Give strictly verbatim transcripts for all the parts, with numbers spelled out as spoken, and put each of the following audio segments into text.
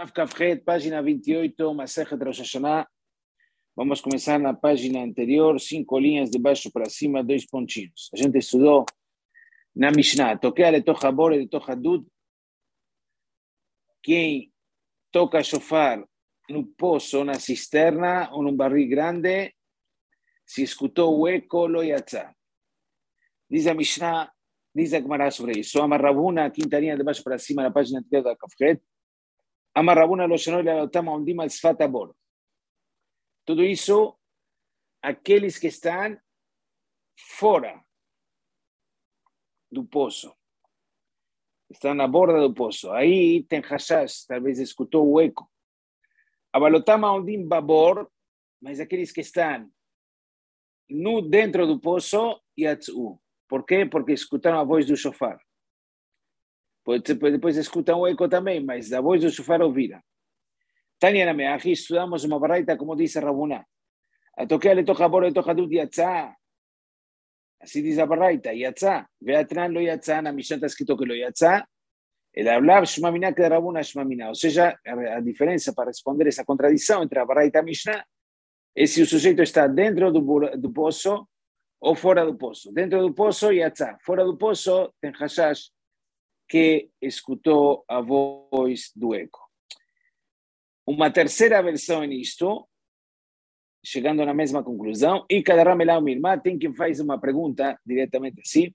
Daf Kafjet, página veintiocho, Masejet Rosh Hashanah. Vamos a comenzar na página anterior, cinco linhas de baixo para cima, dois pontinhos. A gente estudou na Mishnah, toquear e toca bor e toca dud. Quem toca shofar no poço, na cisterna ou num barril grande, se escutou o eco, lo yatzá. Diz a Mishnah, diz a Gemara sobre isso. Amar Ravuna, quinta linha de baixo para cima, na página anterior da Kafjet. Amar Ravuna lo shenoi le'alotama ondim al sfat habor. Tudo isso, aqueles que estão fora do poço, estão na borda do poço. Aí tem hashash, talvez escutou o eco. Abalotama ondim babor, mas aqueles que estão no dentro do poço, yatzu. Por quê? Porque escutaram a voz do shofar. Depois escutam o eco também, mas a voz do shofar ouviram. Tania na Meachi, estudamos uma baraita, como diz a Ravuna. A toquear le toca bor, le toca dud, yatzá. Assim diz a baraita, yatzá. Veatran lo yatzá, na Mishnah está escrito que lo yatzá. El hablar shmamina que de Ravuna shmamina. Ou seja, a diferença para responder essa contradição entre a baraita e a Mishnah é se o sujeito está dentro do, do poço ou fora do poço. Dentro do poço, yatzá. Fora do poço, tem hashash que escutou a voz do eco. Uma terceira versão nisto, chegando na mesma conclusão, e cada ramelá o mirmá tem quem faz uma pergunta diretamente assim.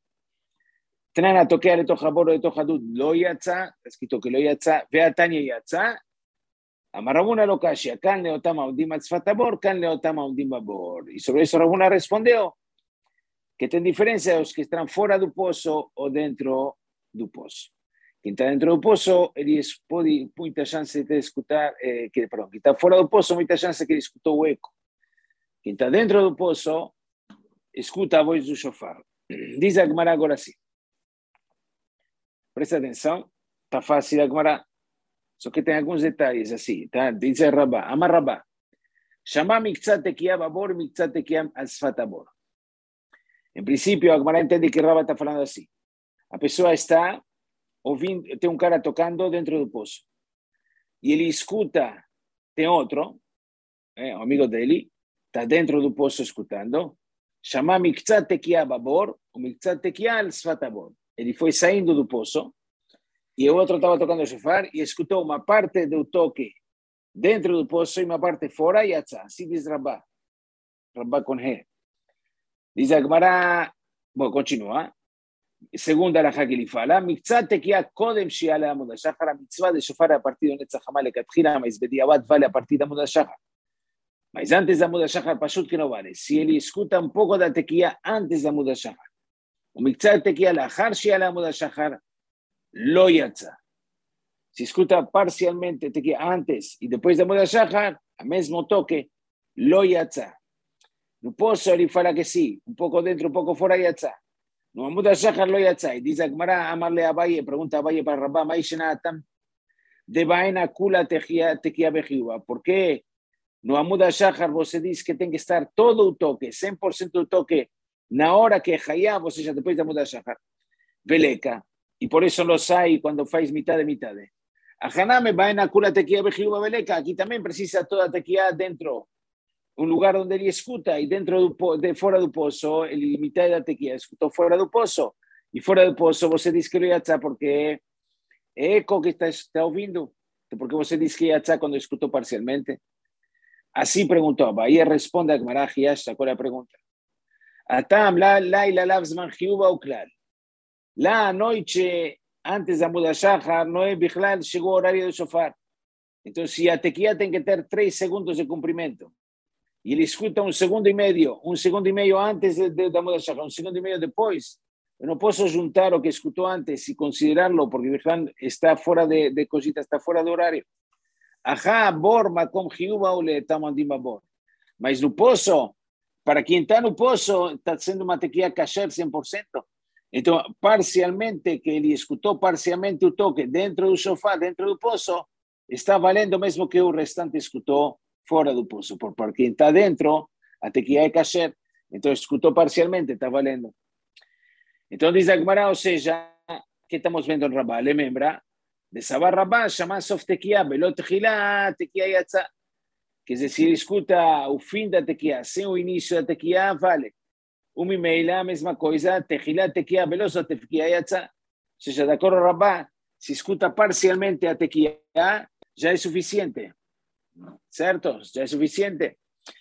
Trana toquear e toca bor e toca dud lo yatzá, está escrito que lo yatzá, vea tanya yatzá, amarravuna lo kashia, kan leotama ondim atzfat habor, kan leotama ondim babor. E sobre isso Ravuna respondeu que tem diferença os que estão fora do poço ou dentro do poço. Quem está dentro do poço, ele pode, muita chance de escutar, eh, que, perdão, quem está fora do poço, muita chance que ele escutou o eco. Quem está dentro do poço, escuta a voz do shofar. Diz a Gemara agora assim. Presta atenção, está fácil a Gemara, só que tem alguns detalhes assim, tá? Diz a Rabá, Amar Rabá, Shama miktzat tekiah babor, miktzat tekiah al sfat habor. Em princípio, a Gemara entende que Rabá está falando assim. A pessoa está ouvindo, tem um cara tocando dentro do poço. E ele escuta, tem outro, é, um amigo dele, está dentro do poço escutando. Chama miktzat tekiah babor, o miktzat tekiah al sfat habor. Ele foi saindo do poço, e o outro estava tocando o shofar, e escutou uma parte do toque dentro do poço e uma parte fora, e yatzá. Assim diz Rabá. Rabá com He. Diz a Gemara, bom, continua. Segunda alajá que ele fala, miktzat tekiah kodem shi'ala amud hashachar, a mitzvah de shofar a partir do netzach hamah lekatchila, mas bediavad vale a partir da amud hashachar. Mas antes da amud hashachar, pashut que não vale. Se ele escuta um pouco da tekiah antes da amud hashachar, o miktzat tekiah lachar shi'ala amud hashachar, lo yatzá. Se escuta parcialmente tekiah antes e depois da amud hashachar, a mesmo toque, lo yatzá. No poço ele fala que sim, um pouco dentro, um pouco fora, yatzá. No Amud HaShachar lo yatzá. Diz a Gemara, amarle a Abaye, pergunta a Abaye para Rabá, Maishnatam, de baena kula tequia bejiva. ¿Por qué no Amud HaShachar você diz que tem que estar todo o toque, cem por ciento do toque, na hora que é Hayav, ou seja, depois da Amud HaShachar? Veleca. E por isso não sai quando faz mitad de mitad. A Haname baena kula tequia bejiva veleca. Aqui também precisa toda a tequia dentro. Um lugar onde ele escuta, e dentro do, de fora do poço, ele metade da tequia escutou fora do poço, e fora do poço você diz que ele yatzá porque é eco que está, está ouvindo, porque você diz que yatzá quando escutou parcialmente. Assim perguntou a Bahia, responde a Gemara Hiyash, qual é a pergunta? Atam, lá, lá e lá lavzman hiuba ou klal. Lá à noite, antes da Amud HaShachar, não é bichlal, chegou o horário do shofar. Então, se a tequia tem que ter três segundos de comprimento, e ele escuta um segundo e meio, um segundo e meio antes de, de, da Amud HaShachar, um segundo e meio depois, eu não posso juntar o que escutou antes e considerá-lo, porque está fora de, de cosita, está fora do horário. Ajá, bor, makom hiuba ou le tamandim babor. Mas no poço, para quem está no poço, está sendo uma tequia kasher cem por cento. Então, parcialmente, que ele escutou parcialmente o toque dentro do sofá, dentro do poço, está valendo mesmo que o restante escutou fora do poço, por para quem está dentro, a tequia é kasher, então escutou parcialmente, está valendo. Então diz a Gemara, ou seja, que estamos vendo em Rabá, lembra? De Sabar Rabá, llama Sof Tequía, Belot Gilá, Tequía Yatza. Que se si escuta o fim da Tequía, sem o início da Tequía, vale. Uma e-mail, a mesma coisa, Tequila, Tequía, Veloso, Tequía Yatza. Ou seja, de acordo Rabá, se escuta parcialmente a Tequía, já é suficiente. Certo? Já é suficiente.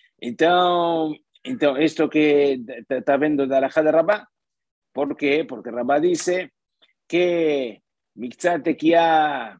Então, então isto que está vendo da Alajá de Rabá, ¿por quê? Porque Rabá dice que Miktzat Tequía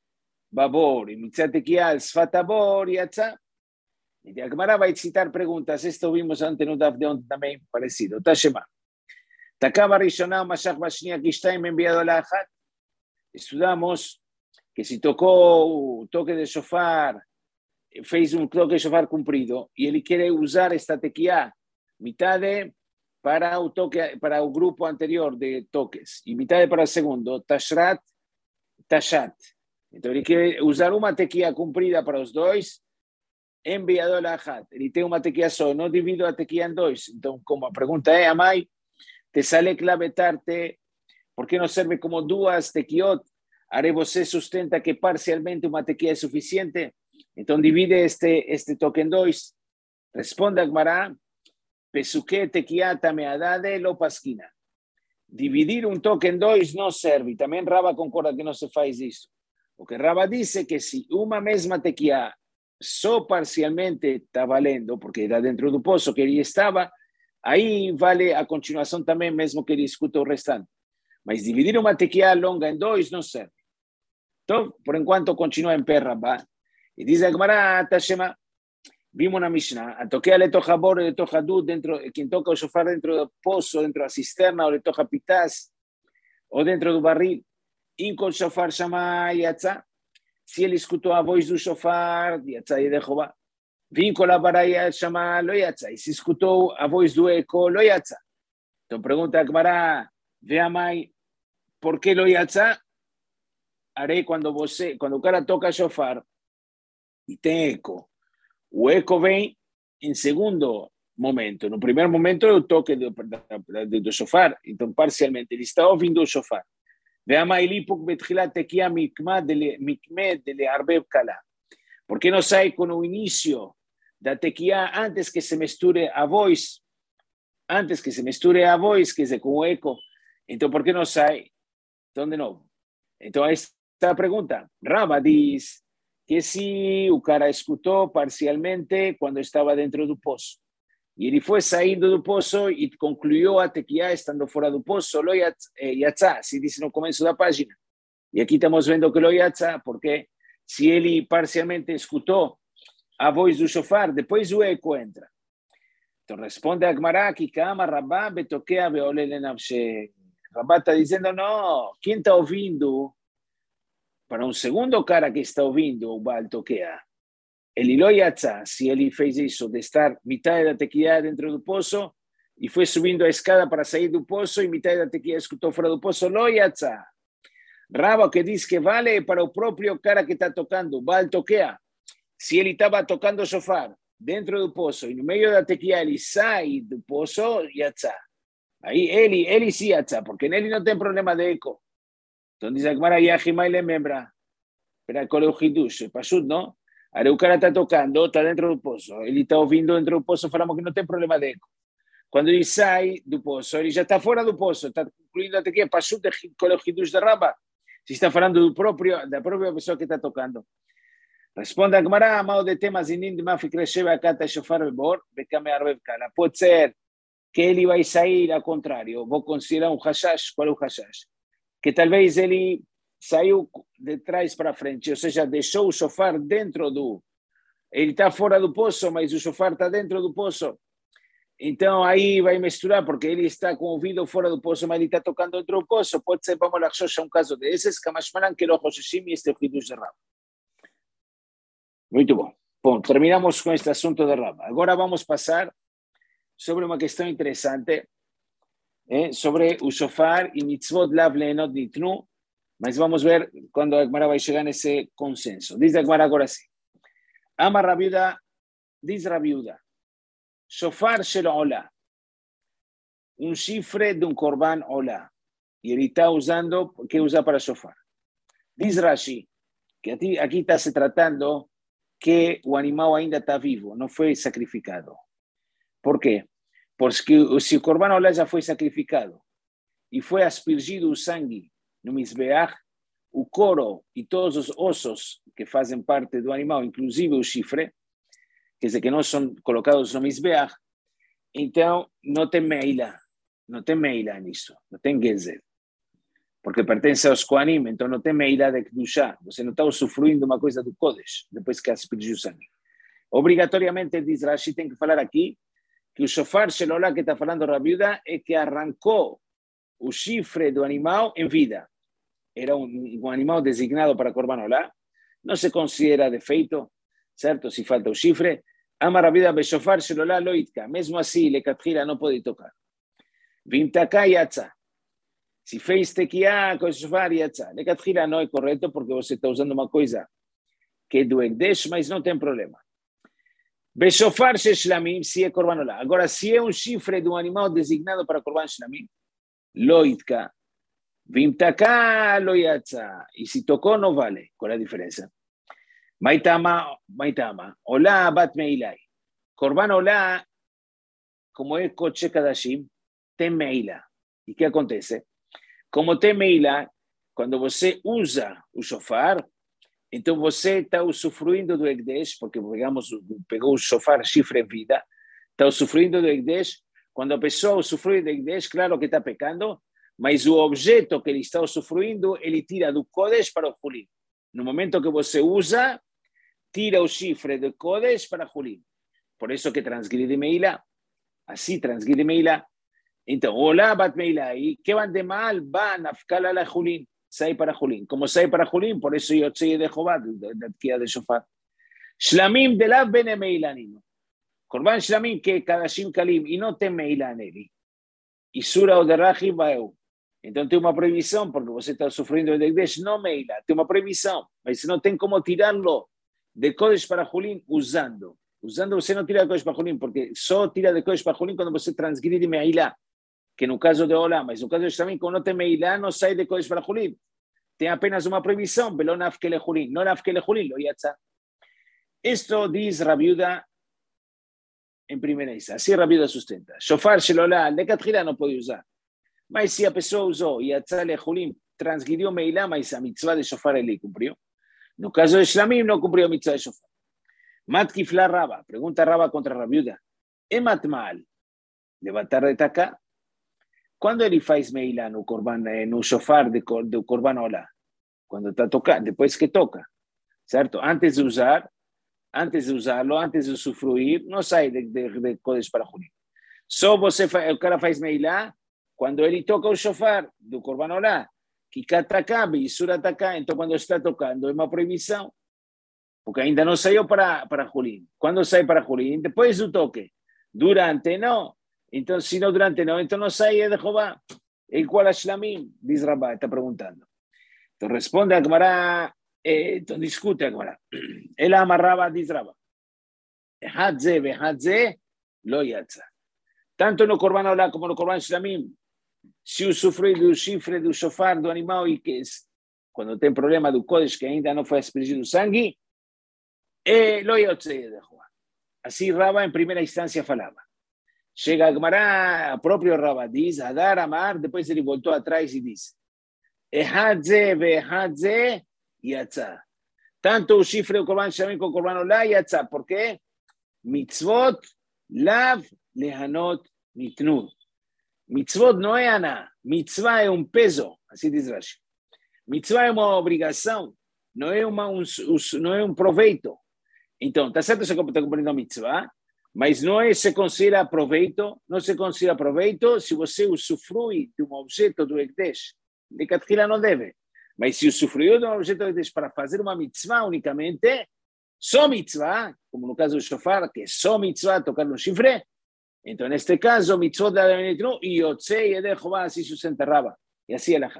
Babor y Miktzat Tequía Sfat Tabor Yatza. Y de Agmará va a citar preguntas. Esto vimos antes en un Daf de On también parecido. Tashema. Takaba Rishonah Mashach Bashnia Kishtaim enviado a la Ajat. Estudiamos que si tocó toque de shofar, fez un toque de shofar cumplido y él quiere usar esta tequía mitad de para el, toque, para el grupo anterior de toques y mitad de para el segundo, Tashrat, Tashat. Entonces él quiere usar una tequía cumplida para los dos, enviado a la Ajat. Él tiene una tequía solo, no divido la tequía en dos. Entonces, como pregunta es, Amai, te sale clavetarte, ¿por qué no serve como duas tequiot? Haré você sustenta que parcialmente una tequía es suficiente. Entonces divide este, este toque en dos. Responde Agmará, Pesuque tequía tameadade lo pasquina. Dividir un toque en dos no serve. También Raba concorda que no se faz isso. Porque Raba dice que si una misma tequía só parcialmente está valendo, porque era dentro do pozo que ele estava, aí vale a continuação também, mesmo que ele escuta o restante. Mas dividir uma tequía longa em dois não serve. Então, por enquanto, continua em pé Rabá. E diz a Gemara, Tashema, vimos na Mishnah, a toquea le toca bor, le toca dud, dentro, quem toca o shofar dentro do poço, dentro da cisterna, ou le toca pitaz, ou dentro do barril, incol shofar chama yatza, se ele escutou a voz do shofar, yatza e derruba, vincol a baraia chama lo yatza, e se escutou a voz do eco, lo yatza. Então pergunta a Gemara, vê a mãe, por que lo yatza? Harei quando você, quando o cara toca shofar, e tem eco, o eco vem em segundo momento. No primeiro momento é o toque do, do, do shofar, então parcialmente ele está ouvindo o shofar. Por que não sai com o início da tequia antes que se misture a voz? Antes que se misture a voz, quer dizer, com o eco. Então, por que não sai? Então, de novo. Então, esta é a pergunta. Raba diz que se o cara escutou parcialmente quando estava dentro do poço e ele foi saindo do poço e concluiu a tequia estando fora do poço, lo yatzá, se diz no começo da página. E aqui estamos vendo que lo yatzá, porque se ele parcialmente escutou a voz do shofar, depois o eco entra. Então responde a Gemara que Kama Rabá betoquea beole lenavshe. Rabá está dizendo, não, quem está ouvindo, para um segundo cara que está ouvindo o Baal toquea, ele lo yatzá, se ele fez isso, de estar metade da tequia dentro do poço e foi subindo a escada para sair do poço e metade da tequia escutou fora do poço, lo yatzá. Raba que diz que vale para o próprio cara que está tocando, Baal toquea. Se ele estava tocando shofar dentro do poço e no meio da tequia ele sai do poço, yatzá. Aí ele, ele sim yatzá, porque nele não tem problema de eco. Então diz a Gemara, Yahimai le membra. Espera, qual é o hidush? Pashut, não? Aí o cara está tocando, está dentro do poço. Ele está ouvindo dentro do poço, falamos que não tem problema de eco. Quando ele sai do poço, ele já está fora do poço, está concluindo até aqui, Pashut, qual é o hidush de Rabba? Se está falando do próprio, da própria pessoa que está tocando. Responde a Gemara, amado de temas inim de mafik resheva kata shofar bebor, bekame arbev kala. Pode ser que ele vai sair ao contrário. Vou considerar um hashash. Qual é o hashash? Que talvez ele saiu de trás para frente, ou seja, deixou o shofar dentro do... Ele está fora do poço, mas o shofar está dentro do poço. Então aí vai misturar, porque ele está com o ouvido fora do poço, mas ele está tocando dentro do poço. Pode ser, vamos lá, um caso desses, Kamashmanan, que lo Hoshishim e este é o Hidush de Rab. Muito bom. Bom, terminamos com este assunto de Rab. Agora vamos passar sobre uma questão interessante, eh, sobre o shofar e mitzvot lav leenot nitnu, mas vamos ver quando a Gemara vai chegar nesse consenso. Diz a Gemara agora assim. Ama Rabiuda, diz Rabiuda, shofar shel olá, um chifre de um korban olá. E ele está usando, o que usa para shofar? Diz Rashi, que aqui, aqui está se tratando que o animal ainda está vivo, não foi sacrificado. Por quê? Porque se o Corban Olá já foi sacrificado e foi aspergido o sangue no Mizbeach, o couro e todos os ossos que fazem parte do animal, inclusive o chifre, quer dizer, que não são colocados no Mizbeach, então não tem meila, não tem meila nisso, não tem gezer, porque pertence aos Kohanim, então não tem meila de Kedushá, você não está usufruindo uma coisa do Kodesh, depois que aspergiu o sangue. Obrigatoriamente, diz Rashi, tem que falar aqui, que o shofar Shelolá que está falando Rabiuda é que arrancou o chifre do animal em vida. Era um, um animal designado para Corban Olá, não se considera defeito, certo? Se falta o chifre, ama Rabiuda beshofar Shelolá loitka, mesmo assim, lecatchila não pode tocar. Vimtaká yatza, se fez tequiá com o shofar yatza, lecatchila não é correto porque você está usando uma coisa que é do Ekdesh, mas não tem problema. Beshofar sheshlamim, se é Corban Olá. Agora, se é um chifre de um animal designado para Corban Shlamim, loitka, vimtaká loyatza, e se tocou não vale. Qual é a diferença? Maitama, maitama, Olá bat meilai. Corban Olá, como é Kodesh Kadashim, tem meila. E o que acontece? Como tem meila, quando você usa o shofar, então você está usufruindo do Ekdesh, porque pegamos, pegou o shofar, chifre em vida, está usufruindo do Ekdesh. Quando a pessoa usufrui do Ekdesh, claro que está pecando, mas o objeto que ele está usufruindo, ele tira do Kodesh para o Hulin. No momento que você usa, tira o chifre do Kodesh para o Hulin. Por isso que transgride Meila, assim transgride Meila. Então, Olá bat Meila, e que van de mal, van a ficar a la Hulin. Sai para Julín. Como sai para Julín, por eso yo sé de Jehová, de tía de Shofar. Shlamim de la bene meilanim. Corban Shlamim que cada shim kalim y no te meilaneli. Y sura o de Raji baeu. Então tem uma proibição, porque você está sofrendo de Ekdesh, não meila, tem uma proibição, mas não tem como tirá-lo de Kodesh para Julín usando. Usando você não tira de Kodesh para Julín, porque só tira de Kodesh para Julín quando você transgride meila. Que no caso de Olá, mas no caso de Shlamim, como não tem meilá, não sai de Kodesh para Julín. Tem apenas uma proibição, pero não nafkele Julín, não nafkele Julín, lo yatza. Isto diz Rabiuda em primeira instância, assim Rabiuda sustenta. Shofar Shelolá, lecatchila não pode usar. Mas se a pessoa usou e yatza le Julín, transgrediu meilá, mas a mitzvah de Shofar ele cumpriu. No caso de Shlamim, não cumpriu a mitzvah de Shofar. Matkifla Raba, pergunta Raba contra Rabiuda. Ematmal, levantar de taká. Quando ele faz meilá no corban, no shofar de, do Corban Olá? Quando está tocando, depois que toca, certo? Antes de usar, antes de usá-lo, antes de usufruir, não sai de, de, de Kodesh para Julín. Só você, o cara faz meilá quando ele toca o shofar do Corban Olá, que kataká, beisura taká, então quando está tocando é uma proibição, porque ainda não saiu para, para Julín. Quando sai para Julín? Depois do toque. Durante, não. Então, se não durante não, então não sai de Jehová. E qual é Shlamim? Diz Rabá, está perguntando. Então responde a Gemara, eh, então discute a Gemara. Ela amarrava, diz Rabá. Hadze ve hadze lo yatza. Tanto no Corban Olá como no Corban Shlamim, se usufrui do chifre do shofar do animal e que quando tem problema do Kodesh que ainda não foi aspergido o sangue, eh, lo yatza de Jehová. Assim Rabá em primeira instância falava. Chega a Gemara, o próprio Rabá diz, Hadar Amar, depois ele voltou atrás e diz, Ehadze vehadze yatza. Tanto o chifre do Corban Shlamim como o Corban Olá yatza. Por quê? Mitzvot lav lehanot nitnu. Mitzvot não é aná, mitzvah é um peso, assim diz Rashi. Mitzvah é uma obrigação, não é, uma, um, não é um proveito. Então, está certo que você está cumprindo a mitzvah, mas não é, se considera proveito, não se considera proveito se você usufrui de um objeto do Ekdesh. De Katchila não deve. Mas se usufruiu de um objeto do Ekdesh para fazer uma mitzvah unicamente, só mitzvah, como no caso do shofar, que é só mitzvah tocar no chifre, então neste caso, mitzvot da Benetinu, e Yotzei Yedei Jehová, assim sustenta Rabá. E assim ela.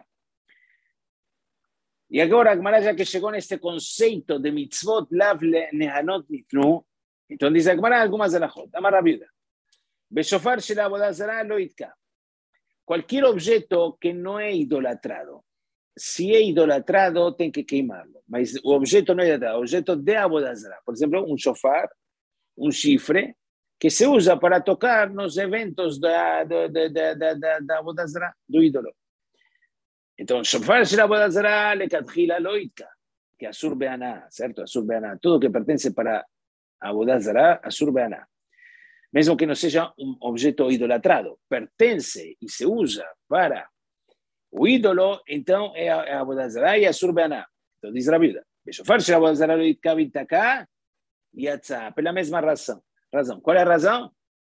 E agora, a Gemara já que chegou neste conceito de mitzvot lav nehanot nitnu, então diz a Gemara algumas alachot. Amar Rabiuda. Beshofar shel avodah zarah lo itka. Qualquer objeto que não é idolatrado, se é idolatrado, tem que queimá-lo. Mas o objeto não é idolatrado, o objeto de Avodah Zarah. Por exemplo, um shofar, um chifre, que se usa para tocar nos eventos da, da, da, da, da, da Avodah Zarah, do ídolo. Então, o shofar de Avodah Zarah, lekatchila loitka, que é asur be'aná, certo? Asur be'aná. Tudo que pertence para Avodah Zarah, asur be'aná. Mesmo que não seja um objeto idolatrado, pertence e se usa para o ídolo, então é a Avodah Zarah e asur be'aná. Então diz a Bíblia, shofar de Avodah Zarah loitka vitaká yatzá, pela mesma razão. razão. Qual é a razão?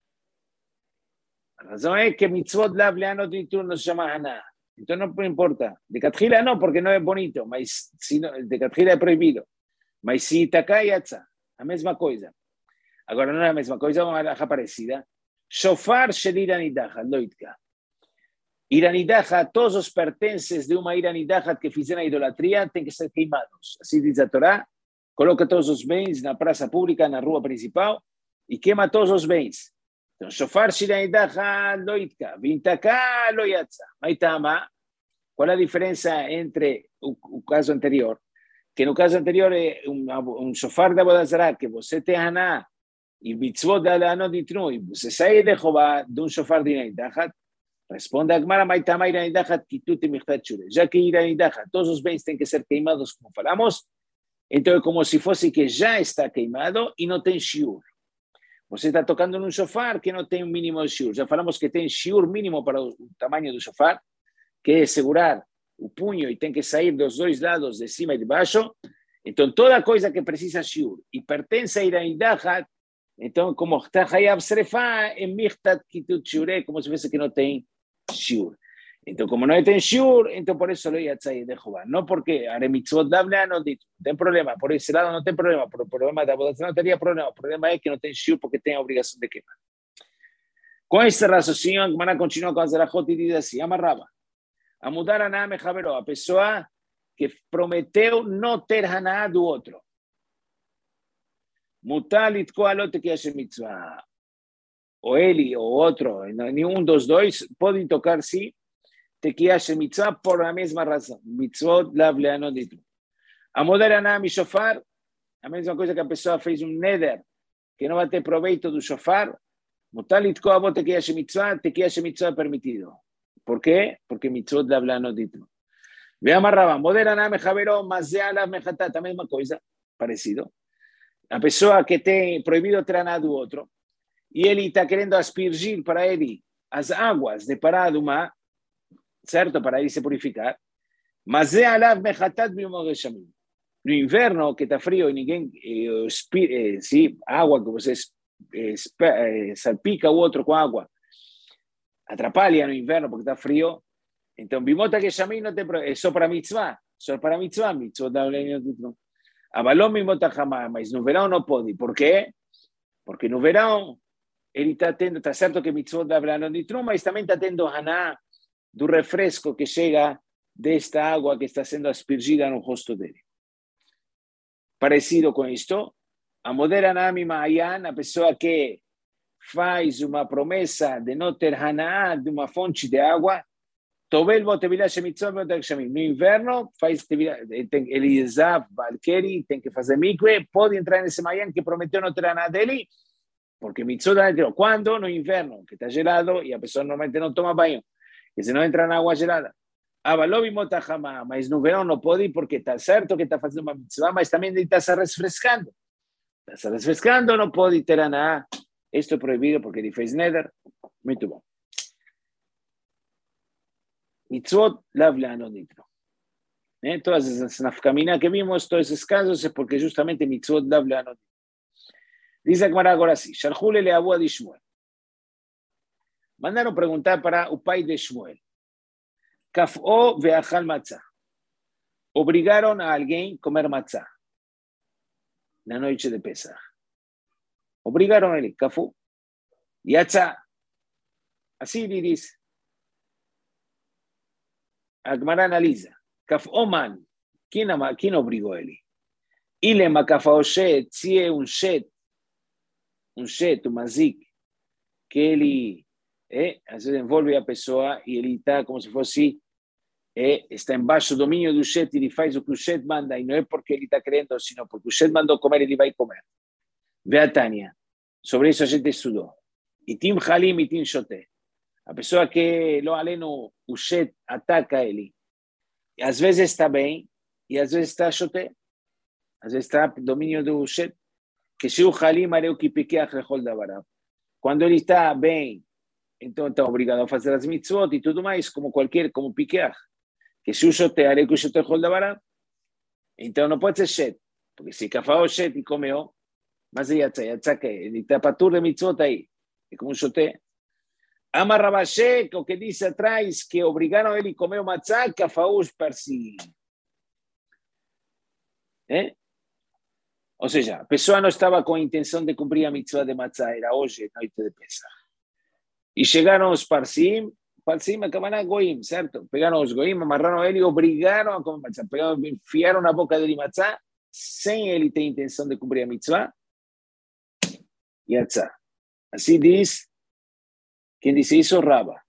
A razão é que mitzvot lav leanot nitru não se chama haná. Então não importa. De Catjila não, porque não é bonito, mas se não, de Catjila é proibido. Mas se Itaká e Yatzá, a mesma coisa. Agora não é a mesma coisa, é uma alhaja parecida. Shofar shel iranidacha, loitka. Iranidacha, todos os pertences de uma iranidacha que fizeram a idolatria têm que ser queimados. Assim diz a Torá, coloca todos os bens na praça pública, na rua principal, e queima todos os bens. Então, shofar shel iranidacha, loitka. Vintaká, loyatza. Maitama, qual é a diferença entre o, o caso anterior? Que no caso anterior é um, um shofar de Avodah Zarah, que você tem haná, e mitzvot de Leanot Nitnu, e você sai de Jeová de um shofar de Iranidachat, responde a Gemara, Maitama Iranidachat, Kitut e Michtat Shure. Já que Iranidachat, todos os bens têm que ser queimados, como falamos, então é como se fosse que já está queimado e não tem shiur. Você está tocando num shofar que não tem um mínimo de shiur. Já falamos que tem shiur mínimo para o tamanho do shofar, que é segurar o punho e tem que sair dos dois lados, de cima e de baixo. Então, toda coisa que precisa shiur e pertence a Iranidachat, então, como está Hayav Srefá, é Michtat Kitut Shure, como se fosse que não tem shiur. Então, como não tem shiur, então por isso lo yatzá de Jehová. Não porque are mitzvot davle não dito. Não tem problema. Por esse lado não tem problema. Por o problema da Avodah Zarah não teria problema. O problema é que não tem shiur porque tem a obrigação de queimar. Com esse raciocínio, a Gemara continua com a Zerachot e diz assim, amarrava. A mudar a Naame Haveró, a pessoa que prometeu não ter haná do outro. Mutalit koalot que é mitzvah. Ou ele ou outro, nenhum dos dois, podem tocar sim, tekiash mitzvah por a mesma razão. Mitzvot lav leanot nitnu. A mudar a Naame shofar, a mesma coisa que a pessoa fez um neder, que não vai ter proveito do shofar, mutalit koalot tekiash mitzvah, tekiash mitzvah permitido. ¿Por qué? Porque mitzvot lav leanot nitnu. Ve amarraba, modera Naame Haveró, mazea lav mechatat, a mesma coisa, parecido. A pessoa que tem proibido ter haná do outro, e ele está querendo aspergir para ele as águas de Pará do mar, certo? Para ele se purificar. Mas é alav mechatat b'yom. No inverno, que está frio e ninguém, eh, eh, sim, água que você eh, eh, salpica o outro com água, atrapalha no inverno porque está frio. Então, bimota que chamei não tem problema, é só para mitzvah, só para mitzvah, mitzvah da não. Avaló bimota jamás, mas no verão não pode. Por quê? Porque no verão ele está tendo, está certo que mitzvot da Leanot Nitnu, mas também está tendo haná do refresco que chega desta água que está sendo aspergida no rosto dele. Parecido com isto, a modera Nami Ma'ayan, a pessoa que faz uma promessa de não ter haná de uma fonte de água, Tovel botevilah shemitzvot botek shamim. No inverno, faz ele zav, valkeri, tem que fazer mikve, pode entrar nesse Ma'ayan que prometeu não ter haná dele, porque mitzvot da entrou. Quando? No inverno, que está gelado e a pessoa normalmente não toma banho, e se não entra na água gelada. Avalobi motahama, mas no verão não pode porque está certo que está fazendo uma mitzvah, mas também ele está se refrescando. Está se refrescando, não pode ter haná. Isto é proibido porque ele fez neder. Muito bom. Mitzvot lav leanot nitnu. ¿Eh? Todas esas nafkamina que vimos, todos esos casos, es porque justamente mitzvot lav leanot nitnu. Dice a Gemara agora assim, Sharjule le avó de Shmuel. Mandaram perguntar para o pai de Shmuel. Kaf'o ve'achal matzah. Obrigaram a alguém a comer matzah na noite de Pesach. Obrigaram ele, Kaf'o. Yatzah. Assim ele diz. A Gemara analisa. Kaf'o man. Quem, quem obrigou ele? Ilema kaf'o shet, se é um shet, um shet, um mazik, que ele é, às vezes envolve a pessoa e ele está como se fosse eh, está embaixo do dominio do Shet, ele faz o que o Shet manda, e não é porque ele está querendo, sino porque o Shet mandou comer, ele vai comer. Vê a Tânia. Sobre isso a gente estudou. Itim Halim, Itim Shoté. A pessoa que, lo aleno, o Shet ataca ele. E às vezes está bem, e às vezes está Shoté. Às vezes está domínio do Shet. Que se o Halim é o que pequeach lechol davará. Quando ele está bem, então está obrigado a fazer as mitzvot e tudo mais, como qualquer, como pequeach. Que se o Shoté é o que o Shoté lechol davará, então não pode ser Shet. Porque se cafá o Shet e comeu, mas aí yatsa, yatsa que ele está patur de mitzvot aí. É como um Shoté. Ama Rabashé, o que diz atrás, que obrigaram ele a comer o matzá, cafaús parsi. Eh? Ou seja, a pessoa não estava com a intenção de cumprir a mitzvah de matzá, era hoje, noite de Pesach. E chegaram os parsim, parsim acabaram goim, certo? Pegaram os goim, amarraram ele e obrigaram a comer matzá. Pegaram, enfiaram na boca dele matzá, sem ele ter intenção de cumprir a mitzvah. Yatzá. Assim diz, quem disse isso? Raba.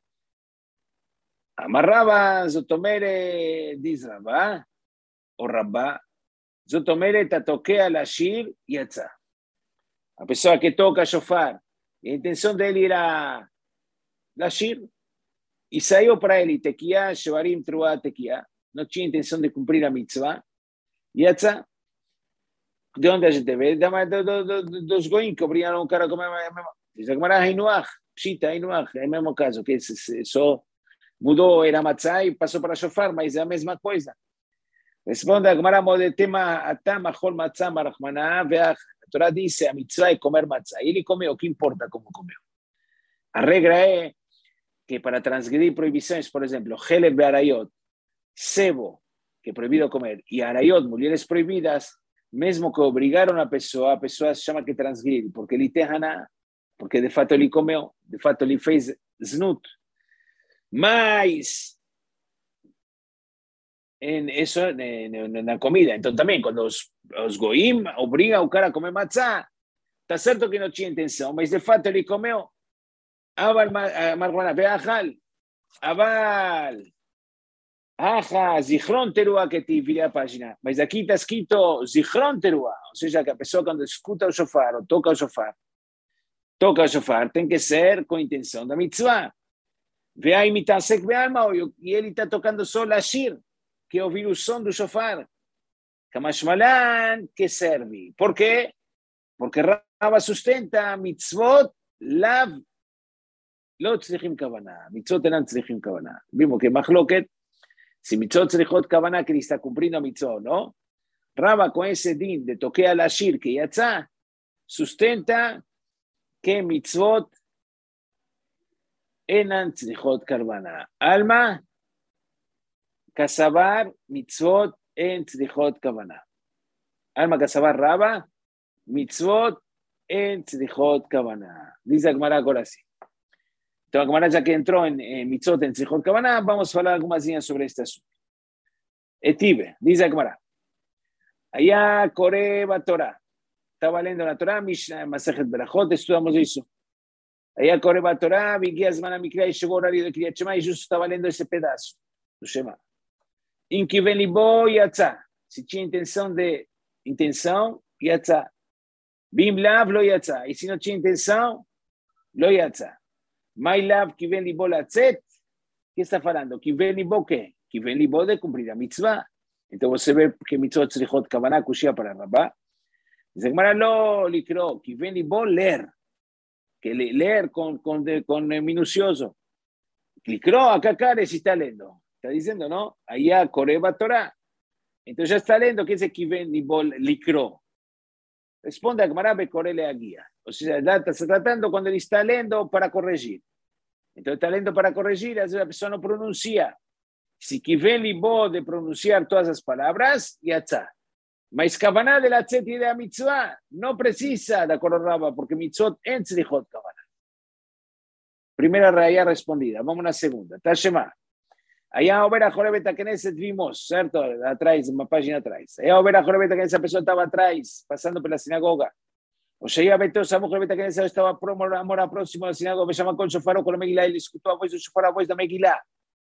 Amarraba, Zotomere, diz Rabá, ou Rabá, Zotomere, tatoquea lashir, yatzá. A pessoa que toca shofar, a intenção dele era lashir, e saiu para ele, tequia, shevarim, truá, tequia, não tinha intenção de cumprir a mitzvah, yatzá. De onde a gente vê? Dos goim que obrigaram o cara a comer. Diz a Gemara, Hainuach, Pshita, Hainuach, é o mesmo caso, que só mudou, era matzá e passou para shofar, mas é a mesma coisa. Responde a Gemara, modetema atam achol matzá marachmaná, veach. A Torá diz, a mitzvah é comer matzá. Ele comeu, o que importa como comeu? A regra é que para transgredir proibições, por exemplo, Heleb e Arayot, sebo, que é proibido comer, e Arayot, mulheres proibidas, mesmo que obrigaram a pessoa, a pessoa se chama que transgride, porque ele tem haná, porque de fato ele comeu, de fato ele fez znut. Mas, em isso, na comida, então também, quando os, os goim obrigam o cara a comer matzá, está certo que não tinha intenção, mas de fato ele comeu. Aval marguana, veachal, aval. Aja, zichron teruá, que te virei a página. Mas aqui está escrito zichron teruá, ou seja, que a pessoa quando escuta o shofar ou toca o shofar, toca o shofar, tem que ser com a intenção da mitzvah. Vê a imitação que alma, e ele está tocando só lashir, que é ouvir o som do shofar. Kamashmalan, que serve. Por quê? Porque Rava sustenta mitzvot lav lo tzrichim kavanah. Mitzvot eran tzrichim kavanah. Vimos que machloket, si mitzvot tzrichot kavanah, que ele está cumpliendo mitzvot, ¿no? Rava con ese din de toquea la shir que yatzá, sustenta que mitzvot enan tzrichot kavanah. Alma, kasabar mitzvot en tzrichot kavanah. Alma kasabar Rava, mitzvot en tzrichot kavanah. Dice Agmará ahora sí. Entonces, Agmará ya que entró en, en mitzvot en tzrichot kavanah, vamos a hablar algunas días sobre este asunto. Etive, dice Agmará. Allá Coreba Torah. Estaba leyendo la Torah, Mishnah, Masejet Berajot, estudiamos eso. Allá Coreba Torah, Vigia Zmana Mikra y llegó horario de Kriyat Shema y justo estaba leyendo ese pedazo. Do Shema. Inkiven libo yatzá. Si tiene intención de intención, yatzá. Bim lav lo yatzá. Y si no tiene intención, lo yatzá. My lav kiven libo latzet. ¿Qué está falando? Kiven libo qué? Kiven libo de cumplir la mitzvah. Entonces você ve que mitzvot tzrichot kavanah kushia para Rabá. Dice Gemara lo likro, kiven libo leer. Que leer con, con, con minucioso. Likro, acá Kare si está leyendo. Está diciendo, ¿no? Allá Coreba Torah. Entonces ya está leyendo, ¿qué es kiven libo likro? Responde a Gemara becorele a guía. O sea, está tratando cuando él está leyendo para corregir. Entonces está leyendo para corregir, a veces la persona no pronuncia. Si kiven libo de pronunciar todas las palabras, ya está. Mas kavaná de la tzet y de la mitzvah no precisa, de acuerdo Raba, porque mitzvot en tzrichot kavaná. Primera raya respondida. Vamos a una segunda. Tashema. Allá a ver a Jorebet Knesset vimos, ¿cierto? Atrás, una página atrás. Allá a ver a Jorebet Knesset, esa persona estaba atrás, pasando por la sinagoga. O sea, ya Beto Samu Jorebet Knesset estaba próximo a la sinagoga, me llama con shofar o con la Megilá, y le escuchó a voz de shofar a voz de Megilá.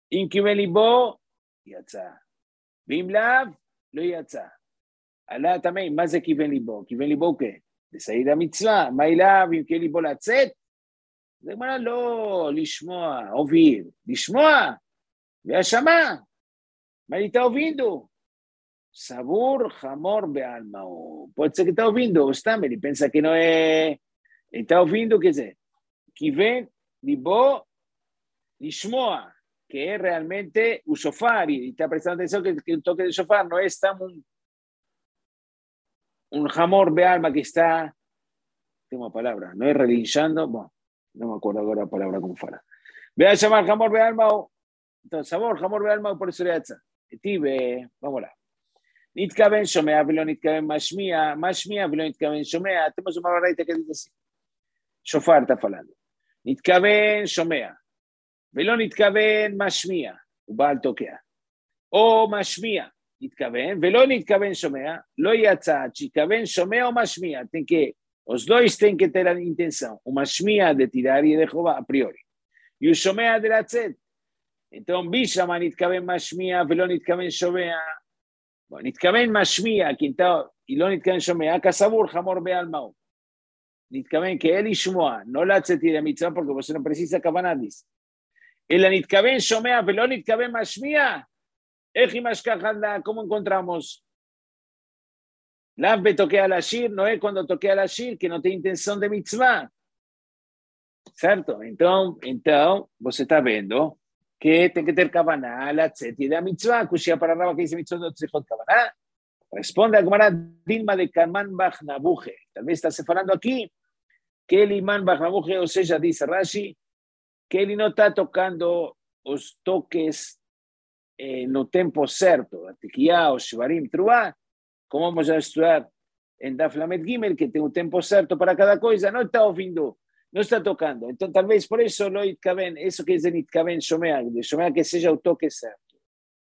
אם כיוון ליבו, יצא. ואם לאו, לא יצא. עלה התמי, מה זה כיוון ליבו? כיוון ליבו כן. לסעיד המצווה, מה אליו, אם כיוון ליבו לצאת? זה אומר לא, לשמוע, אוביל, לשמוע, והשמה, מה אתה ouvindo? Sabor, jamor, bealma. Puede ser que está ouvindo, o está, me pensa que no es, está ouvindo, ¿qué es? Que ven, libo, lishmoa, que es realmente un shofar, y está prestando atención que, que el toque de shofar no es tan un, un jamor bealma que está, tengo una palabra, no es relinchando, bueno, no me acuerdo ahora la palabra como fuera. Ve a llamar jamor bealma, entonces, sabor, jamor bealma, por eso le hace. Tibe, vamos lá. נתכוון שומע ולא נתכוון משמיע, משמיע ולא נתכוון שומע, אתם עושים ראית כזה דסי. שופר תפלנו. נתכוון שומע, ולא נתכוון משמיע, הוא בעל תוקע. או משמיע, נתכוון, ולא נתכוון שומע, לא יצא, שתכוון שומע או משמיע, tem que, os dois têm que ter a intenção, o משמיע de tirar e de roubar, a priori. E o שומע de לצאת. então, בישמה נתכוון משמיע ולא נתכוון שומע, נתכוון משמיע, כי לא נתכוון שומע, כסבור חמור בעלמאו. נתכוון כאל לשמוע, לא לצאתי למצווה, porque você não precisa כוונה disso. אלא נתכוון שומע ולא נתכוון משמיע, איך אימש ככה, como encontramos? לאו בתוקע לשיר, no es cuando toquea לשיר, que no tem intenção de mitzvah. Certo? Então, então, você está vendo que tem que ter kavaná, lacet e da mitzvah, kushia para Rava que dice mitzvah no tzrichot kavaná. Responde a Gemara Dilma de Karman Bach Nabuje. Tal vez está falando aqui que ele Iman Bach Nabuje, ou seja, diz Rashi, que ele não está tocando os toques eh, no tempo certo, a Tequiá, o Shivarim, Truá, como vamos a estudar em Daf Lamed Gimel, que tem um tempo certo para cada coisa, não está ouvindo. No está tocando. Entonces, tal vez por eso lo itkaven, eso que es de itkaven shomea, de shomea que seja o toque certo.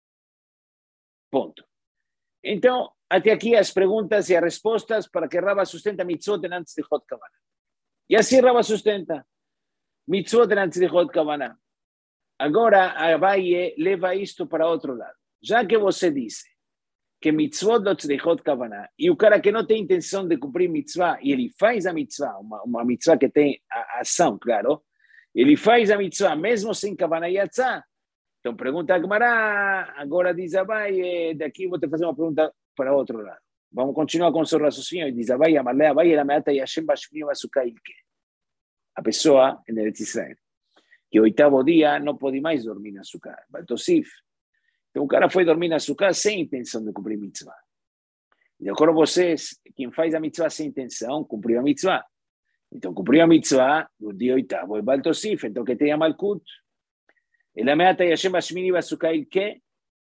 Ponto. Então, até aqui as perguntas e as respostas para que Rava sustenta mitzvot antes de Hot Kavana. E assim Rava sustenta mitzvot antes de Hot Kavana. Agora, Abaye leva isto para outro lado. Já que você disse que mitzvot do tzrichot kavaná, e o cara que não tem intenção de cumprir mitzvah, e ele faz a mitzvah, uma, uma mitzvah que tem a ação, claro, ele faz a mitzvah mesmo sem kavaná yatzá. Então pergunta a Gemara, agora diz Abaye, daqui vou te fazer uma pergunta para outro lado. Vamos continuar com o seu raciocínio, e diz Abaye, Amarle Abaye, la meata Yashem bashmini vasuka ilke. A pessoa, em Eretz Israel, que o oitavo dia não pode mais dormir na sukkah, Baltosif. Então, o cara foi dormir na sukkah sem intenção de cumprir mitzvah. De acordo com vocês, quem faz a mitzvah sem intenção, cumpriu a mitzvah. Então, cumpriu a mitzvah no dia oitavo, é Baltosif, então que tem a Malkut. Ele ameata Yashem bashmini vasuka ilke.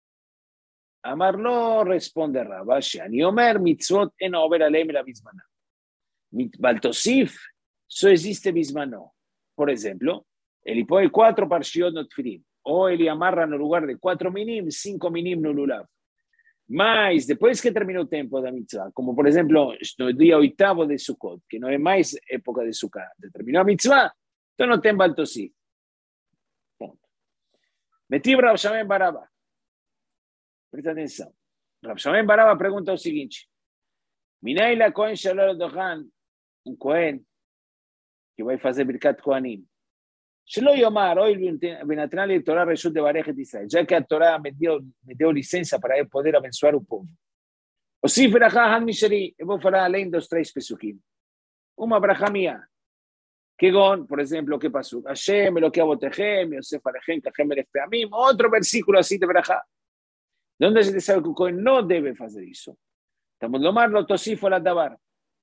Amar lo responde Ravashi, ani omer mitzvot en over aleim la bizmana. Baltosif só existe bizmano. Por exemplo, ele põe quatro parshiot no tefilin. Ou ele amarra no lugar de quatro minim, cinco minim no lulav. Mas, depois que termina o tempo da mitzvah, como por exemplo, no dia oitavo de Sukkot, que não é mais época de Sukkot, terminou a mitzvah, então não tem Baltosif. Ponto. Metiv Rav Shamen Baraba. Presta atenção. Rav Shamen Baraba pergunta o seguinte: Minai la Kohen Shalol Dohan, um Kohen que vai fazer Birkat Kohanim. שלא יאמר, הואיל ונתנה לי תורה רשות לברך את ישראל, já que a Torá me deu, me deu licença para eu poder abençoar o povo. Osif ברכה han misheri, eu vou falar além dos três pesukim. Uma ברכה minha. כגון, por exemplo, que pasuk, Hashem, אלוקי אבותיכם, יוסף עליכם, ככם אלף פעמים, otro versículo así de ברכה. ¿De dónde se sabe que o Cohen no debe hacer eso? Estamos lomar lo tosif o la davar.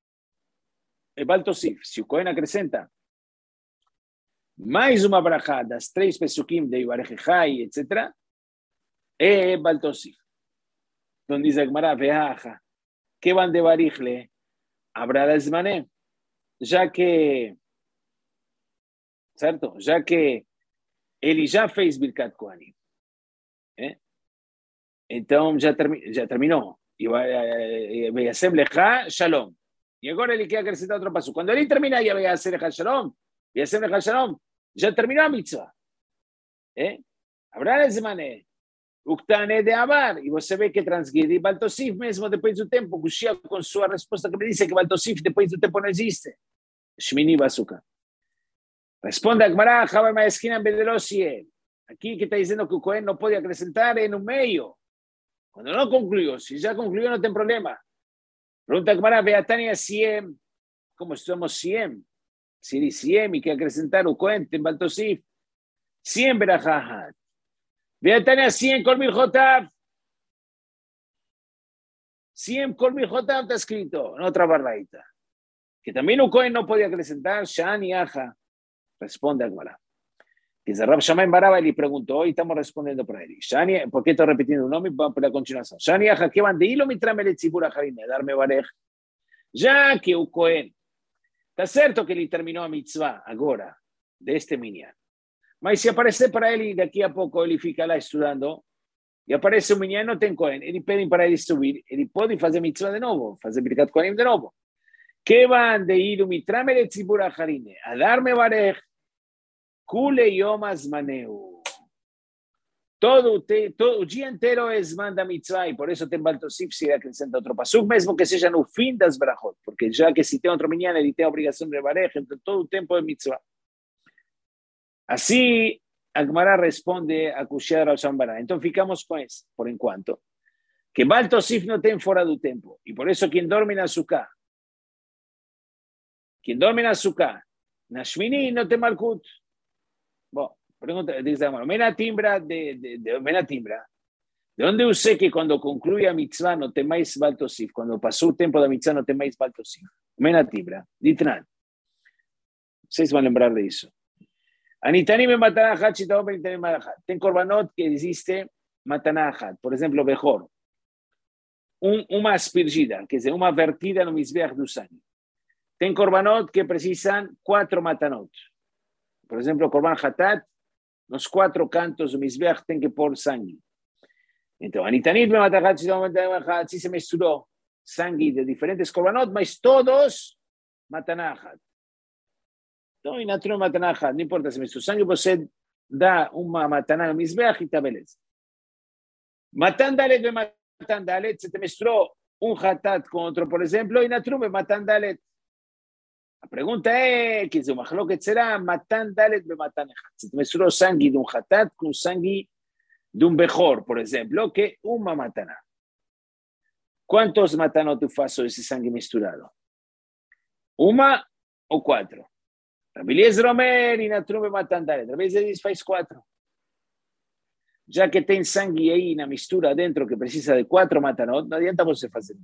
El bal tosif, si o Cohen acrescenta mais uma brachá das três pesukim de Ibarechechai, etcétera, é Baltosif. Então diz a Gemara, veacha, que van de barichle, abra das mané, já que, certo? Já que ele já fez Birkat Kohanim, é? Então já, termi já terminou. Veyasem lecha shalom. E agora ele quer acrescentar outro passo. Quando ele termina, ya veyasem lecha shalom, veyasem lecha shalom, já terminou a mitzvah. ¿Eh? Habrá esse mané. Uktane de Abar. E você vê que transgride Baltosif mesmo depois do tempo. Kushia com sua resposta que me disse que Baltosif depois do tempo não existe. Shmini Basuka. Responde a Gmará, Javar Maesquina Bedelosiel. Aqui que está dizendo que o Cohen não pode acrescentar é no meio. Quando não concluiu. Se já concluiu, não tem problema. Pergunta a Gmará, Beatania Siem. Como somos Siem? Se diz Siem e quer acrescentar o Cohen, tem Baltosif. Siem Berajahat. Beatania Siem Kol Milchotav. Siem Kol Milchotav está escrito en otra barraita. Que también un Cohen no podía acrescentar, Shani Aja. Responde a Gmará. Que Rab Shammai Baraba y le preguntó, hoy estamos respondiendo para él. Shani, ¿por qué estoy repitiendo un nombre? Vamos por la continuación. Shani Aja, ¿qué van de hilo mi trame le tzibura jarine? Darme barej. Ya que un Cohen, está cierto que le terminó a mitzvah, ahora, de este minyan. Mas si aparece para él y de aquí a poco él fica lá estudando, y aparece un minyan, no tem Cohen, él pede para él subir, él puede hacer mitzvah de nuevo, hacer birkat Kohanim de nuevo. ¿Qué van de ir mi trame le tzibura jarine? A darme barej. Kule yomas maneu. Todo, te, todo o dia inteiro es manda mitzvah e por isso tem Baltosif se acrescenta outro pasuk, mesmo que seja no fim das brachot, porque já que se tem outro minyan, ele tem a obrigação de barej, então todo o tempo é mitzvah. Assim, a Gmará responde a Kushia Rav Shammai Baraba. Então ficamos com isso, por enquanto, que Baltosif não tem fora do tempo, e por isso quem dorme na sukkah, quem dorme na sukkah, na Shmini não tem malkut. Bom, pregunta, dice, bueno, mena timbra de, de, de mena timbra. ¿De dónde usé que cuando concluye a mitzvah no temáis Baltosif? Cuando pasó el tiempo de mitzvah no temáis Baltosif. Mena timbra. Ditran. Ustedes van a lembrar de eso. Anitani me matará hat, chitao me matará matará. Ten korbanot que existe matará hat. Por ejemplo, mejor. Un, una aspergida, que es una vertida no misbeach do sangue. Ten korbanot que precisan cuatro matanot. Por ejemplo, Korban Hatat, los cuatro cantos de Mizbeach tienen que por sangue. Entonces, Anitanit me mata Hat, si se mezcló sangue de diferentes Korbanot, mas todos matan a Hat. Entonces, Inatru matan a Hat, no importa si mezcló sangue, você da una matana a Mizbeach y tabelez. Matan Dalet me matan Dalet, se te mezcló un Hatat con otro, por ejemplo, Inatru me matan Dalet. La pregunta es, que es un machloket será, matan dalet be matan ejat. Se te mezcló sangue de un hatat con sangue de un bejor, por ejemplo, que una matana. ¿Cuántos matanot tú faso ese sangue mezclado? ¿Una o cuatro? Rabbi Eliezer Omer y Natrum be matan dalet. Rabbi Eliezer dice, faz cuatro. Ya que ten sangue ahí, una mistura dentro que precisa de cuatro matanot, no adianta vos se hacer.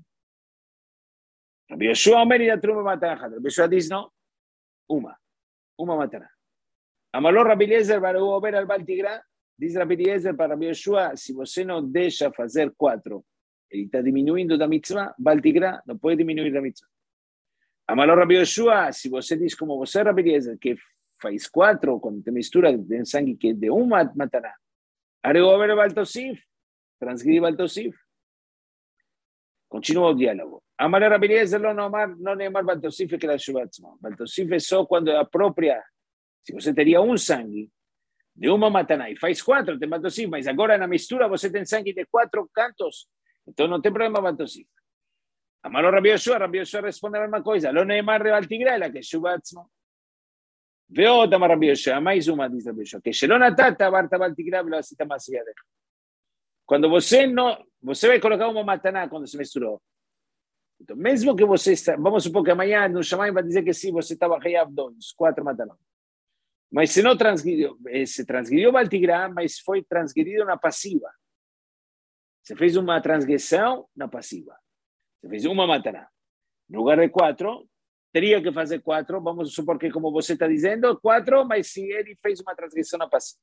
Rabbi Yoshua Omer y Natrum me matan. Rabbi Yoshua dice no, una, una matana. Amaló Rabbi Eliezer para ver al Baltigra, dice Rabbi Eliezer para Rabbi Yoshua, si você no deja hacer cuatro, él está disminuyendo la mitzvah, Baltigra no puede disminuir la mitzvah. Amaló Rabbi Yoshua, si você dice como você Rabbi Eliezer, que faz cuatro con te mistura de sangue que de una matana, haré ver el Baltosif, transgredir Baltosif. Continúa el diálogo. Amar a Rabbi Eliezer no amar, no neemar Baltosif que la Shubatzma. Baltosif es só cuando apropria, si você teria un sangue de uma mataná e faz quatro, tem Baltosif, mas agora na mistura você tem sangue de quatro cantos, então não tem problema Baltosif. Amar a Rabbi Yoshua, Rabbi Yoshua responde a mesma coisa. Lo neemar de Baltigrela que Shubatzma. Veo otra Rabbi Yoshua, mais uma diz Rabbi Yoshua, que Shelon atata barta Baltigrela lo asita más allá de. Quando você não, você vai colocar uma mataná quando se misturou. Então, mesmo que você está, vamos supor que amanhã no Shammai vai dizer que sim, você estava Hayav dois, quatro matanot. Mas se não transgrediu, se transgrediu Baltigrá, mas foi transgredido na passiva. Você fez uma transgressão na passiva. Você fez uma mataná. No lugar de quatro, teria que fazer quatro, vamos supor que como você está dizendo, quatro, mas se ele fez uma transgressão na passiva.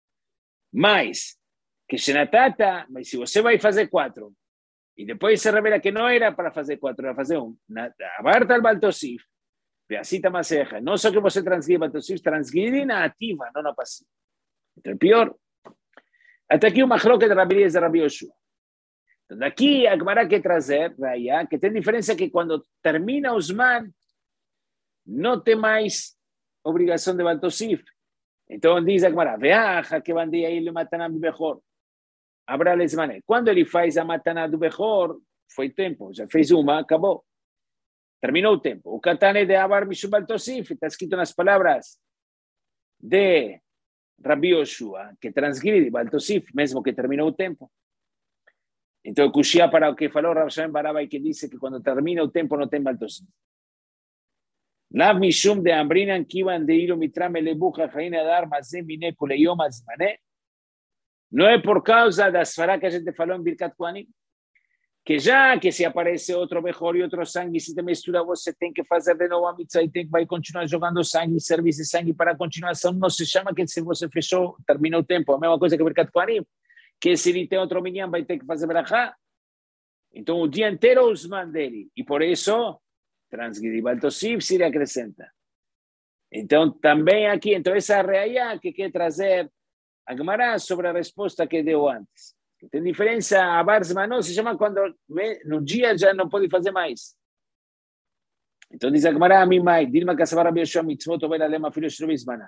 Mas, que Shenatata, mas se você vai fazer quatro, e depois se revela que não era para fazer quatro, era fazer um, abarta o Baltosif, Beacita Maseja, não só que você transgride Baltosif, transgride na ativa, não na passiva. Então é pior. Até aqui o machloket de Rabbi Eliezer e Rabbi Yoshua. Então daqui a Gmará quer trazer, Raya, que tem diferença que quando termina o Zman, não tem mais obrigação de Baltosif. Então diz a Gemara, veaja que bandia ele mataná do Bechor. Abra lesmané. Quando ele faz a mataná do Bechor, foi tempo, já fez uma, acabou. Terminou o tempo. O Katane de Abar Mishum Baltosif, está escrito nas palavras de Rabbi Yoshua, que transgride Baltosif, mesmo que terminou o tempo. Então, Kushia para o que falou Rav Shem Baraba e que disse que quando termina o tempo não tem Baltosif. Lav Mishum de Ambrinan Kivan de Ilo Mitrame Lebucha Jaina Dar Mazem Mine Kuleyom Azmané. Não é por causa da Sfará que a gente falou em Birkat Kohanim, que já que se aparece outro Bechor e outro sangue, se te mistura, você tem que fazer de novo a mitzvah e tem que vai continuar jogando sangue, serviço de sangue para a continuação. Não se chama que se você fechou, terminou o tempo. A mesma coisa que Birkat Kohanim, que se ele tem outro minyan, vai ter que fazer brachá. Então, o dia inteiro os man dele. E por isso, transgredir Baltosif se ele acrescenta. Então, também aqui, então essa reaia que quer trazer a Gemara sobre a resposta que deu antes. Tem diferença, a Barzmanó se chama quando no dia já não pode fazer mais. Então diz a Gemara, a mim mais, Dilma Kassavar Rabbi Yoshua mitzvot over alema filho shrovis banan.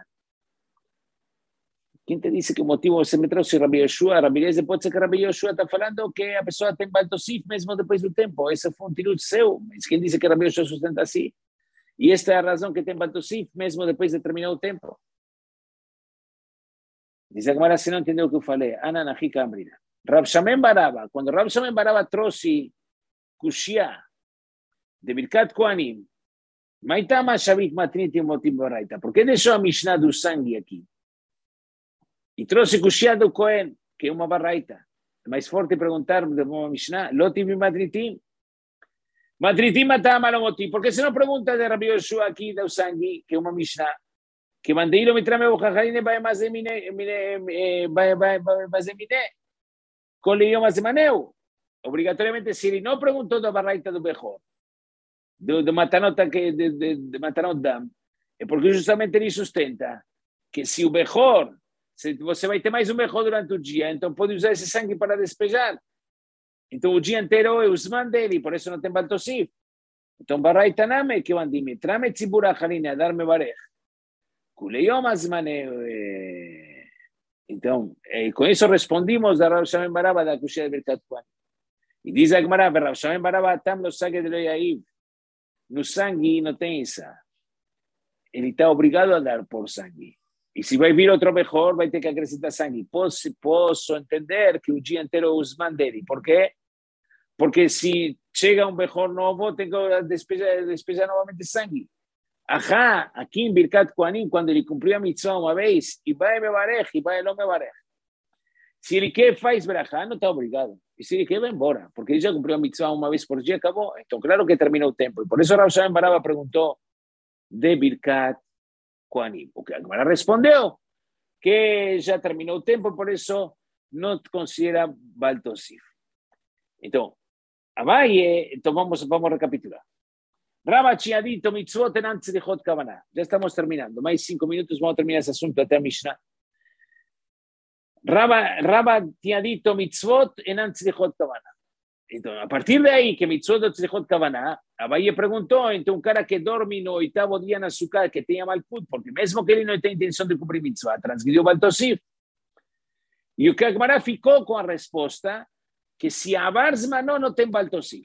Quem te disse que o motivo você me trouxe Rabbi Yoshua? Rabbi Eliezer, pode ser que Rabbi Yoshua está falando que a pessoa tem Baltosif mesmo depois do tempo. Esse foi um tirut seu, mas quem disse que Rabbi Yoshua sustenta assim? E esta é a razão que tem Baltosif mesmo depois de terminar o tempo. Diz a Gemara, se não entendeu o que eu falei, Ana Nahika Ambrina. Rav Shamen Baraba, quando Rav Shamen Baraba trouxe Kushia de Birkat Kohanim, Maitama Shavik Matriniti Motim Baraita, por que deixou a Mishnah do sangue aqui? E trouxe Kushia do Kohen, que é uma Baraita. É mais forte perguntar de uma Mishnah, Lotim e Matritim. Matritim Matama Lomotim, porque se não pergunta de Rabbi Yoshua aqui do sangue, que é uma Mishnah, que mandei lo mitrame Buchachaline vai mazemine, vai mazemine. Com o idioma zemaneu, obrigatoriamente, se ele não perguntou da barraita do Bechor, do, do matanota que de, de, de matanot dam, é porque justamente ele sustenta que se o Bechor, se você vai ter mais um Bechor durante o dia, então pode usar esse sangue para despejar. Então o dia inteiro é o zman dele, por isso não tem Baltosif. Então barraita name, que vandime, trame tzibura harina, dar-me barech. Com o idioma zemaneu, então, eh, com isso respondimos a Rav Shamen Baraba da Kushia de Birkat Kohanim. E diz a Gemara, Rav Shamen Baraba tam no sangue de Loiaív. No sangue não tem essa. Ele está obrigado a dar por sangue. E se vai vir outro Bechor, vai ter que acrescentar sangue. Posso, posso entender que o dia inteiro os mandei. Por quê? Porque se chega um Bechor novo, tem que despejar, despejar novamente sangue. Ajá, aqui em Birkat Kohanim, quando ele cumpriu a mitzvah uma vez, e vai me barech, e vai não me barech. Se ele quer, faz brachá, não está obrigado. E se ele quer, vai embora, porque ele já cumpriu a mitzvah uma vez por dia, acabou. Então, claro que termina o tempo. E por isso, Rav Shamen Baraba perguntou de Birkat Kohanim. O que a Gemara respondeu, que já terminou o tempo, por isso não considera Baltosif. Então, Abaye, então vamos, vamos recapitular. Raba tinha dito mitzvot antes de Hot Kavaná. Já estamos terminando. Mais cinco minutos, vamos terminar esse assunto até a Mishnah. Raba, Raba tinha dito mitzvot antes de Hot Kavaná. Então, a partir de aí, que mitzvot antes de Hot Kavaná, Abaye perguntou, então um cara que dorme no oitavo dia na Sukkah, que tenha Malkut, porque mesmo que ele não tenha intenção de cumprir mitzvah, transgrediu Baltosif. E o que a Gemara ficou com a resposta, que se a Barzmanó não tem Baltosif.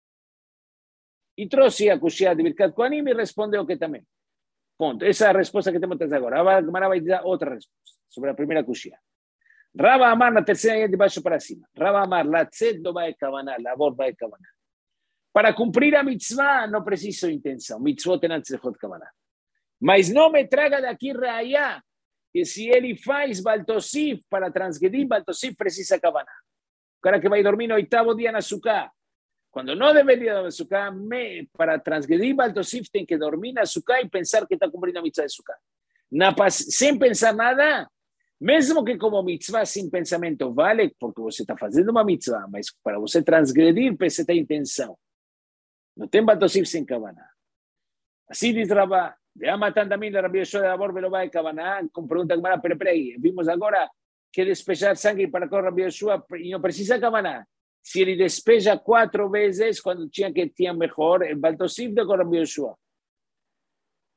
E trouxe a Kushia de Birkat Kohanim e respondeu que também. Ponto. Essa é a resposta que temos até agora. A Gemara vai dar outra resposta sobre a primeira Kushia. Raba Amar na terceira linha de baixo para cima. Raba Amar, latzet do vai kavaná, labor vai kavaná. Para cumprir a mitzvah não preciso intenção. Mitzvot antes de Hot Kavaná. Mas não me traga daqui reayá que se ele faz Baltosif para transgredir, Baltosif precisa kavaná. O cara que vai dormir no oitavo dia na Sukkah, quando não deveria dormir na Sukkah, para transgredir Baltosif tem que dormir na Sukkah e pensar que está cumprindo a mitzvah de Sukkah. Na, sem pensar nada, mesmo que como mitzvah sem pensamento vale, porque você está fazendo uma mitzvah, mas para você transgredir, você tem intenção. Não tem Baltosif sem kavaná. Assim diz Rabá, de Amatan também da Rabbi Yoshua de Abor Velovai kavaná, com pergunta que mas peraí, vimos agora que despejar sangue para com Rabbi Yoshua e não precisa kavaná. Se ele despeja quatro vezes, quando tinha que tinha melhor, o Baltosif de Rabbi Yoshua.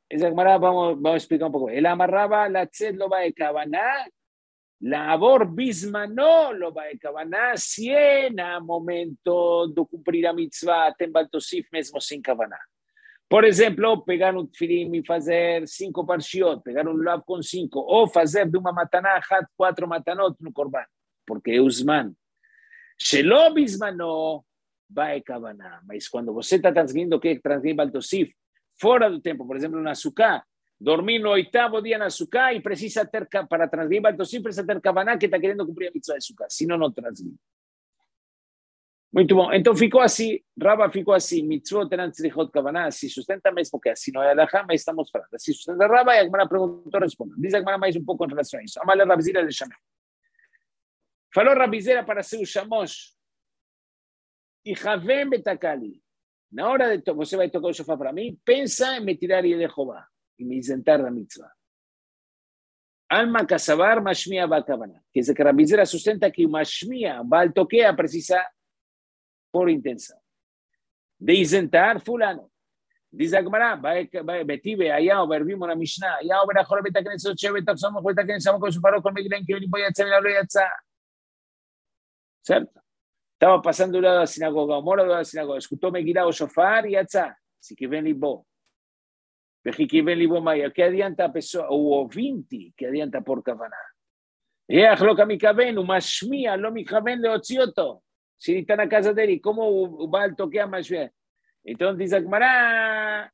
esa Gemara vamos, vamos a explicar un poco. El amarraba la tzed lo va de Kavaná, la abor bismano lo va de Kavaná, si en a momento de cumplir a mitzvah, tem baltosif mesmo sin Kavaná. Por exemplo, pegar um tefilim e fazer cinco parshiot, pegar um lulav com cinco, ou fazer de uma mataná, quatro matanot no korban, porque é o zman. Shelo bismano vai kavaná. Mas quando você está transgredindo o que é transgredir baltosif, fora do tempo, por exemplo, na sukkah, dormir no oitavo dia na sukkah e precisa ter, para transgredir baltosif, precisa ter kavaná que está querendo cumprir a mitzvah de sukkah, senão não transgride. Muito bom. Então ficou assim, Raba ficou assim, mitzvot tenan tzrichot kavaná, se sustenta mesmo, porque assim não é alahá, mas estamos falando. Se sustenta Raba, e a Gemara perguntou, responde. Diz a Gemara mais um pouco em relação a isso. Amale Rabizira de Shamosh. Falou Rabizira para ser o Shamosh. E Javem betakali. Na hora de você vai tocar o shofar para mim, pensa em me tirar e de Jeová, e me isentar da mitzvah. Alma kasavar mashmia ba kavaná. Quer dizer que Rabizira sustenta que o mashmia, bal toquea, precisa por intenção. De isentar fulano. Diz a Gemara, betive, ayahu, verbimo na Mishnah, ayahu, berachor, betaknetzot, shevet, somos, betaknetzot, com sufarot, com migren, que venipo yatzah, lo yatzah. Certo? Estava passando do lado da sinagoga, o mora do lado da sinagoga, escutou Megillah o shofar e yatzah. Se que vem libo. Porque que vem libo maia. Que adianta a pessoa, o ouvinte, que adianta por kavaná. Reach lo kamikaven, o mashmia, lo mikaven leotzioto. Se ele está na casa dele, como o, o Baal toquea mais bem? Então diz a Gemara,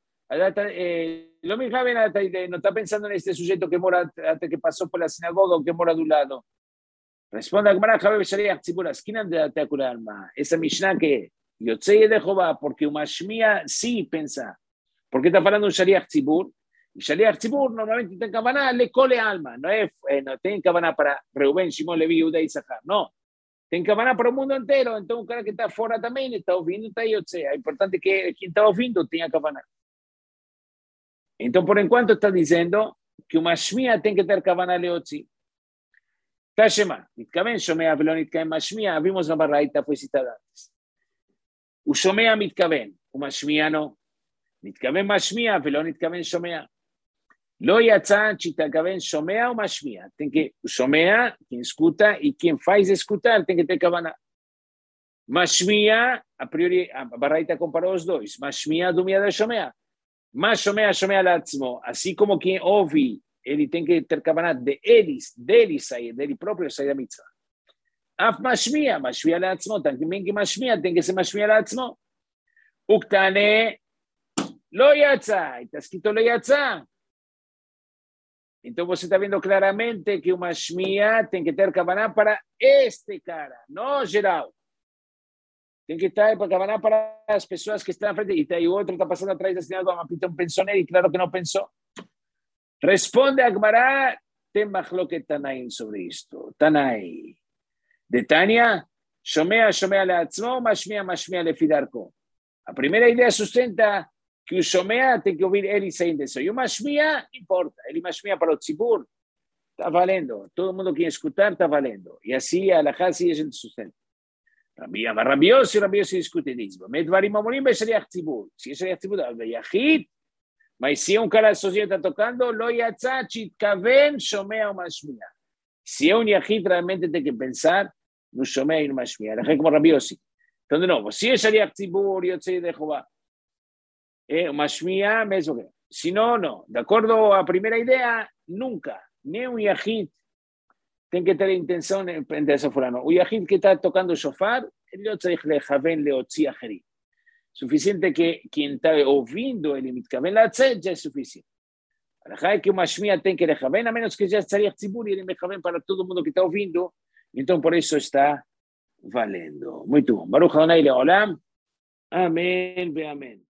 não está pensando neste sujeito que mora, até que passou pela sinagoga ou que mora do lado. Responde a Gemara, Jabe Shariach Tzibur, a esquina de até curar alma. Essa Mishnah que Yotzei de Jehová, porque o Mashmia sim pensa. Porque está falando um Shariach Tzibur. E Shariach Tzibur normalmente tem kavaná, le cole alma. Não, é, não tem kavaná para Reuben, Shimon, Levi, Judá e Sachar. Não. Tem kavaná para o mundo inteiro, então o cara que está fora também está ouvindo, está Yotzei. É importante que quem está ouvindo tenha kavaná. Então, por enquanto, está dizendo que o Mashmia tem que ter kavaná leotzi. Tashema, Mitkaven, Shomea, Velon, Mitkaven, Mashmia, vimos na barraita, foi citada antes. O Shomea, Mitkaven, o Mashmia não. Mitkaven, Mashmia, Velon, Mitkaven, Shomea. Lo yatzah, chitakaven, Shomea ou Mashmia. Tem que, o Shomea, quem escuta, e quem faz escutar, tem que ter kavaná. Mashmia, a priori, a barraita comparou os dois. Mashmia, dumia da Shomea. Mas Shomea, Shomea latzmo. Assim como quem ouve, ele tem que ter kavaná de eles, dele sair, dele próprio sair da mitzvah. Af Mashmia, Mashmia latzmo. Também que Mashmia, tem que ser Mashmia latzmo. Uktane, lo yatzah. Está escrito lo yatzah. Então você está vendo claramente que o Mashmia tem que ter kavaná para este cara, não geral. Tem que ter kavaná para as pessoas que estão à frente. E aí o outro está passando atrás da sinagoga, então pensou nele, claro que não pensou. Responde a Gemara, tem machloket Tanaim sobre isto. Tanai. De Tânia, Shomea, Shomea leatzmo, Mashmia, Mashmia lefidarko. A primeira ideia sustenta que o Shomea tem que ouvir ele saindo disso. E o Mashmia, importa. Ele Mashmia para o Tzibur, está valendo. Todo mundo que escutar está valendo. E assim, a Alahá, assim a gente sustenta. Rabiosi, Rabiosi discute isso. Medvarim amorim b'shariach Tzibur. Se é shariach Tzibur, é Yachid. Mas se um cara sozinho está tocando, lo yatzah chitkaven Shomea ou Mashmia. Se é um Yachid, realmente tem que pensar no Shomea e no Mashmia. Alahá como Rabiosi. Então, de novo, se é shariach Tzibur, Yotzei de Jehová. É uma Mashmia mesmo que. Se não, não. De acordo à primeira ideia, nunca. Nem um Yahid tem que ter intenção de essa fulano. O Yahid que está tocando o shofar, ele não tem que lechaven leotzi acheri. Suficiente que quem está ouvindo ele mitkaven leotzi já é suficiente. A é que o Mashmia tem que lechaven, a menos que já estaria tzibur e ele lechaven para todo mundo que está ouvindo. Então, por isso está valendo. Muito bom. Baruch Adonai leolam. Amém, amém.